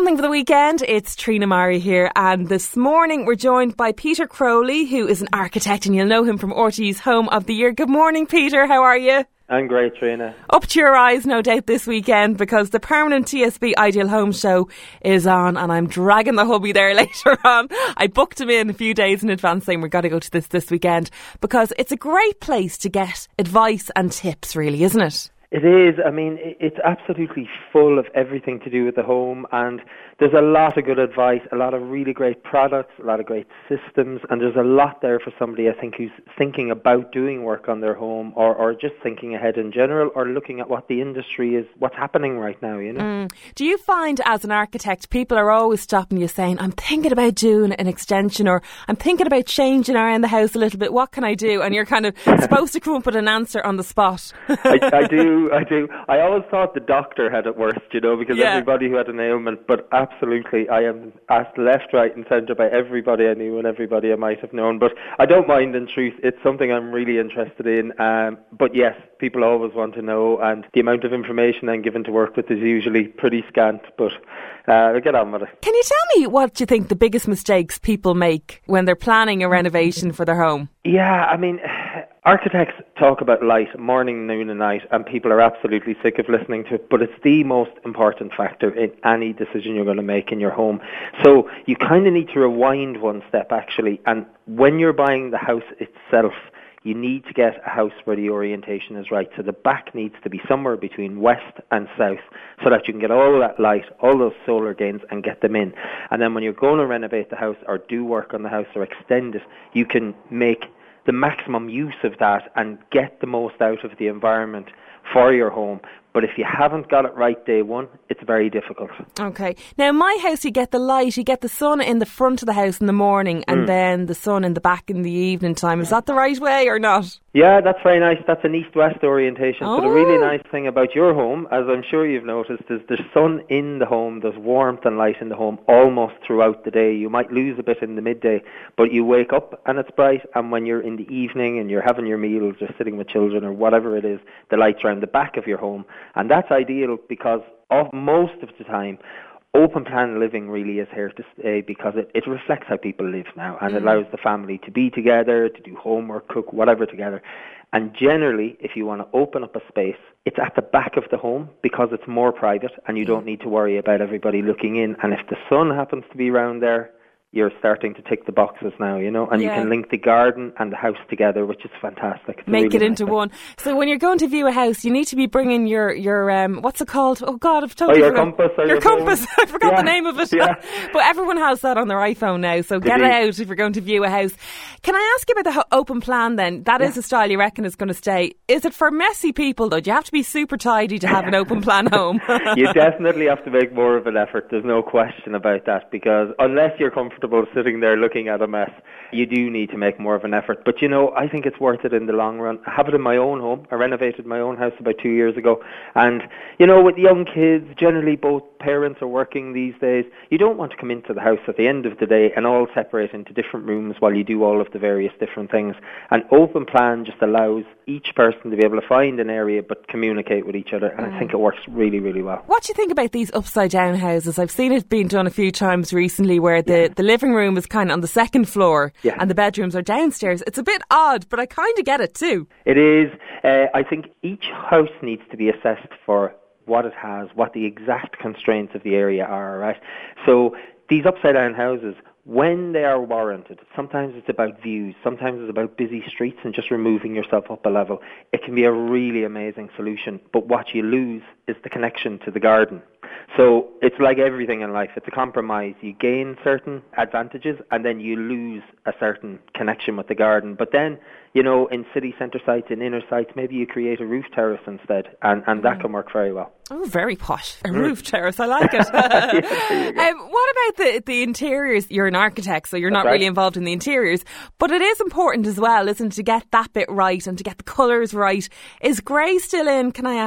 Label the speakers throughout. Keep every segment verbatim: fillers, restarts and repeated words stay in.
Speaker 1: Something for the weekend. It's Trina Murray here, and this morning we're joined by Peter Crowley, who is an architect, and you'll know him from R T É's Home of the Year. Good morning, Peter. How are you?
Speaker 2: I'm great, Trina.
Speaker 1: Up to your eyes, no doubt, this weekend, because the permanent T S B Ideal Home Show is on, and I'm dragging the hubby there later on. I booked him in a few days in advance saying we've got to go to this this weekend, because it's a great place to get advice and tips, really, isn't it?
Speaker 2: It is. I mean, it's absolutely full of everything to do with the home, and there's a lot of good advice, a lot of really great products, a lot of great systems, and there's a lot there for somebody, I think, who's thinking about doing work on their home, or, or just thinking ahead in general, or looking at what the industry is, what's happening right now, you know.
Speaker 1: Mm. Do you find, as an architect, people are always stopping you saying, I'm thinking about doing an extension, or I'm thinking about changing around the house a little bit, what can I do? And you're kind of supposed to come up with an answer on the spot.
Speaker 2: I, I do. I do. I always thought the doctor had it worst, you know, because
Speaker 1: yeah.
Speaker 2: everybody who had an ailment, but absolutely, I am asked left, right and centre by everybody I knew and everybody I might have known. But I don't mind, in truth. It's something I'm really interested in. Um, but yes, people always want to know, and the amount of information I'm given to work with is usually pretty scant, but uh, we'll get on with it.
Speaker 1: Can you tell me what you think the biggest mistakes people make when they're planning a renovation for their home?
Speaker 2: Yeah, I mean, architects talk about light morning, noon and night, and people are absolutely sick of listening to it, but it's the most important factor in any decision you're going to make in your home. So you kind of need to rewind one step, actually, and when you're buying the house itself, you need to get a house where the orientation is right. So the back needs to be somewhere between west and south, so that you can get all that light, all those solar gains, and get them in. And then when you're going to renovate the house or do work on the house or extend it, you can make the maximum use of that and get the most out of the environment for your home. But if you haven't got it right day one, it's very difficult. Okay.
Speaker 1: Now, in my house, you get the light, you get the sun in the front of the house in the morning, and mm. then the sun in the back in the evening time. Is that the right way or not?
Speaker 2: Yeah, that's very nice. That's an east-west orientation.
Speaker 1: Oh.
Speaker 2: So the really nice thing about your home, as I'm sure you've noticed, is there's sun in the home, there's warmth and light in the home almost throughout the day. You might lose a bit in the midday, but you wake up and it's bright, and when you're in the evening and you're having your meals or sitting with children or whatever it is, the light's around the back of your home. And that's ideal because of most of the time, open plan living really is here to stay, because it, it reflects how people live now, and mm. allows the family to be together, to do homework, cook, whatever together. And generally, if you want to open up a space, it's at the back of the home because it's more private and you don't need to worry about everybody looking in. And if the sun happens to be around there, you're starting to tick the boxes now, you know, and yeah. you can link the garden and the house together, which is fantastic. It's
Speaker 1: Make
Speaker 2: really
Speaker 1: it into
Speaker 2: nice
Speaker 1: one. So when you're going to view a house, you need to be bringing your, your um, what's it called? Oh God, I've totally
Speaker 2: oh, your
Speaker 1: forgotten.
Speaker 2: compass. Or
Speaker 1: your,
Speaker 2: your
Speaker 1: compass. I forgot
Speaker 2: yeah.
Speaker 1: the name of it.
Speaker 2: Yeah.
Speaker 1: But everyone has that on their iPhone now, so get it out if you're going to view a house. Can I ask you about the ho- open plan then? That yeah. is a style you reckon is going to stay. Is it for messy people though? Do you have to be super tidy to have an open plan home?
Speaker 2: You definitely have to make more of an effort. There's no question about that, because unless you're comfortable sitting there looking at a mess, you do need to make more of an effort. But you know, I think it's worth it in the long run. I have it in my own home. I renovated my own house about two years ago, and you know, with young kids, generally both parents are working these days. You don't want to come into the house at the end of the day and all separate into different rooms while you do all of the various different things. An open plan just allows each person to be able to find an area but communicate with each other, and mm. I think it works really, really well.
Speaker 1: What do you think about these upside down houses? I've seen it being done a few times recently, where the, yeah. the living room is kind of on the second floor yeah. and the bedrooms are downstairs. It's a bit odd, but I kind of get it too.
Speaker 2: It is. Uh, I think each house needs to be assessed for what it has, what the exact constraints of the area are, right? So these upside down houses, when they are warranted, sometimes it's about views, sometimes it's about busy streets and just removing yourself up a level. It can be a really amazing solution, but what you lose is the connection to the garden. So it's like everything in life. It's a compromise. You gain certain advantages and then you lose a certain connection with the garden. But then, you know, in city centre sites, in inner sites, maybe you create a roof terrace instead, and, and that can work very well.
Speaker 1: Oh, very posh. A roof terrace. I like it. yeah, um, what about the, the interiors? You're an architect, so you're
Speaker 2: That's
Speaker 1: not
Speaker 2: right.
Speaker 1: really involved in the interiors. But it is important as well, isn't it, to get that bit right and to get the colours right. Is grey still in, can I ask?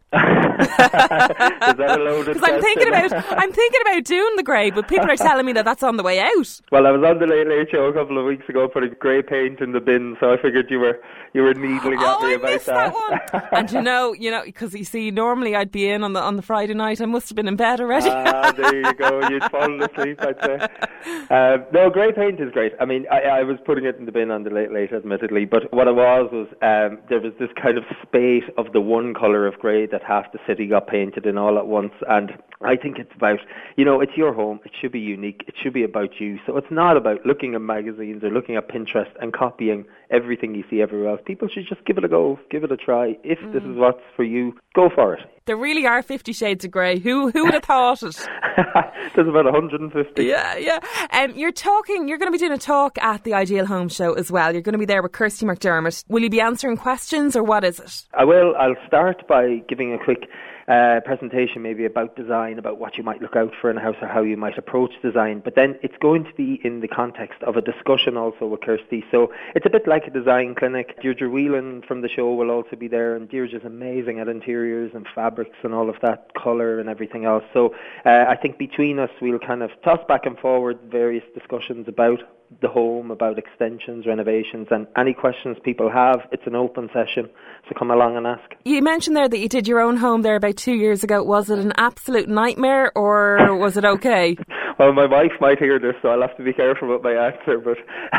Speaker 2: Is that a loaded
Speaker 1: Because I'm thinking about I'm thinking about doing the grey, but people are telling me that that's on the way out.
Speaker 2: Well, I was on the Late Late Show a couple of weeks ago putting grey paint in the bin, so I figured you were you were needling
Speaker 1: oh,
Speaker 2: at me
Speaker 1: I
Speaker 2: about
Speaker 1: missed
Speaker 2: that.
Speaker 1: that one. And you know, you know, because you see, normally I'd be in on the on the Friday night. I must have been in bed already.
Speaker 2: Ah, there you go. You'd fallen asleep, I'd say. Um, no, grey paint is great. I mean, I, I was putting it in the bin on the Late Late, admittedly, but what it was was um, there was this kind of spate of the one colour of grey that half the city got painted in all at once, and I think it's about, you know, it's your home, it should be unique, it should be about you, so it's not about looking at magazines or looking at Pinterest and copying everything you see everywhere else. People should just give it a go, give it a try. If mm. this is what's for you, go for it.
Speaker 1: There really are fifty shades of grey. Who who would have thought it?
Speaker 2: There's about one hundred fifty.
Speaker 1: Yeah, yeah. Um, you're talking, you're going to be doing a talk at the Ideal Home Show as well. You're going to be there with Kirsty McDermott. Will you be answering questions, or what is it?
Speaker 2: I will. I'll start by giving a quick Uh, presentation maybe about design, about what you might look out for in a house or how you might approach design, but then it's going to be in the context of a discussion also with Kirsty, so it's a bit like a design clinic. Deirdre Whelan from the show will also be there, and Deirdre's amazing at interiors and fabrics and all of that, colour and everything else, so uh, I think between us we'll kind of toss back and forward various discussions about the home, about extensions, renovations, and any questions people have. It's an open session, so come along and ask. You
Speaker 1: mentioned there that you did your own home there about two years ago. Was it an absolute nightmare, or was it okay?
Speaker 2: Well, my wife might hear this, so I'll have to be careful with my answer, but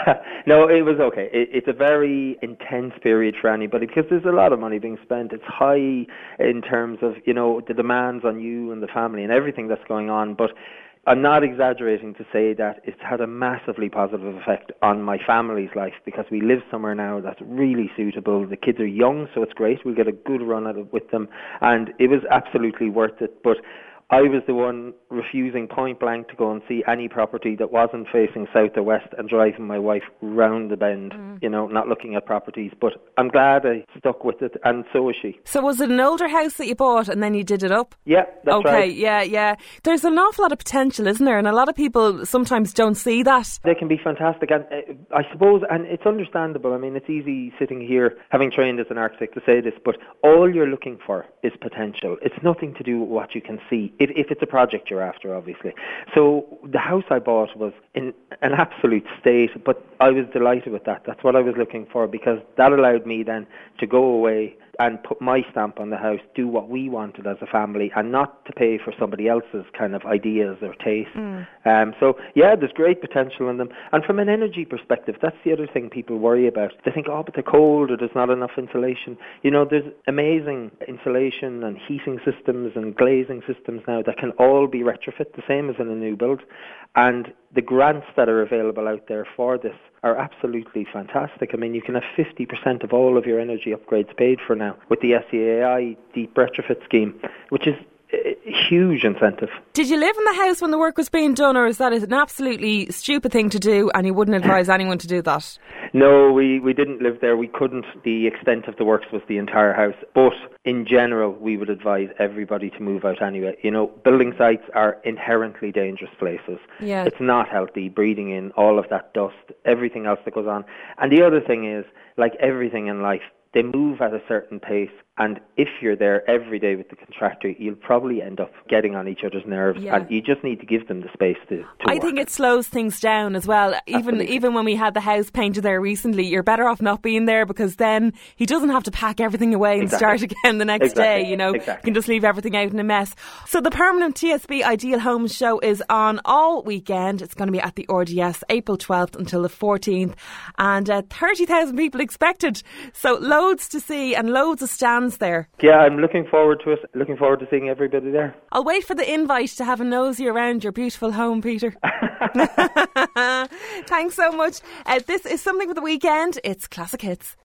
Speaker 2: no, it was okay. It, it's a very intense period for anybody because there's a lot of money being spent. It's high in terms of, you know, the demands on you and the family and everything that's going on, but I'm not exaggerating to say that it's had a massively positive effect on my family's life because we live somewhere now that's really suitable. The kids are young, so it's great. We'll get a good run at it with them, and it was absolutely worth it. But I was the one refusing point blank to go and see any property that wasn't facing south or west and driving my wife round the bend, mm. you know, not looking at properties. But I'm glad I stuck with it, and so is she.
Speaker 1: So was it an older house that you bought and then you did it up?
Speaker 2: Yeah, that's
Speaker 1: okay,
Speaker 2: right.
Speaker 1: Okay, yeah, yeah. There's an awful lot of potential, isn't there? And a lot of people sometimes don't see that.
Speaker 2: They can be fantastic, and uh, I suppose, and it's understandable. I mean, it's easy sitting here, having trained as an architect, to say this, but all you're looking for is potential. It's nothing to do with what you can see. If, if it's a project you're after, obviously. So the house I bought was in an absolute state, but I was delighted with that. That's what I was looking for, because that allowed me then to go away and put my stamp on the house, do what we wanted as a family, and not to pay for somebody else's kind of ideas or taste. Mm. Um, so, yeah, there's great potential in them. And from an energy perspective, that's the other thing people worry about. They think, oh, but they're cold or there's not enough insulation. You know, there's amazing insulation and heating systems and glazing systems now that can all be retrofit, the same as in a new build. And the grants that are available out there for this are absolutely fantastic. I mean, you can have fifty percent of all of your energy upgrades paid for now with the S E A I Deep Retrofit Scheme, which is a huge incentive.
Speaker 1: Did you live in the house when the work was being done, or is that an absolutely stupid thing to do and you wouldn't advise anyone to do that?
Speaker 2: No, we, we didn't live there. We couldn't. The extent of the works was the entire house. But in general, we would advise everybody to move out anyway. You know, building sites are inherently dangerous places.
Speaker 1: Yeah.
Speaker 2: It's not healthy, breathing in all of that dust, everything else that goes on. And the other thing is, like everything in life, they move at a certain pace, and if you're there every day with the contractor, you'll probably end up getting on each other's nerves, yeah. and you just need to give them the space to, to
Speaker 1: I
Speaker 2: work.
Speaker 1: think it slows things down as well. Even
Speaker 2: Absolutely.
Speaker 1: even when we had the house painted there recently, you're better off not being there, because then he doesn't have to pack everything away and
Speaker 2: exactly.
Speaker 1: start again the next
Speaker 2: exactly.
Speaker 1: day, you know.
Speaker 2: Exactly.
Speaker 1: You can just leave everything out in a mess. So the permanent T S B Ideal Homes show is on all weekend. It's going to be at the R D S April twelfth until the fourteenth, and uh, thirty thousand people expected. So loads to see and loads of stands there.
Speaker 2: Yeah, I'm looking forward to it. Looking forward to seeing everybody there.
Speaker 1: I'll wait for the invite to have a nosy around your beautiful home, Peter. Thanks so much. Uh, this is Something for the Weekend. It's Classic Hits.